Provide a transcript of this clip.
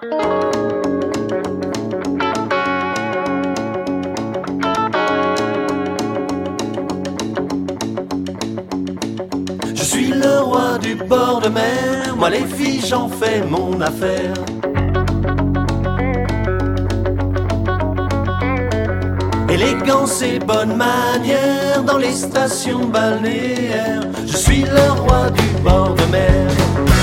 Je suis le roi du bord de mer, moi les filles j'en fais mon affaire. Élégance et bonne manière dans les stations balnéaires, je suis le roi du bord de mer.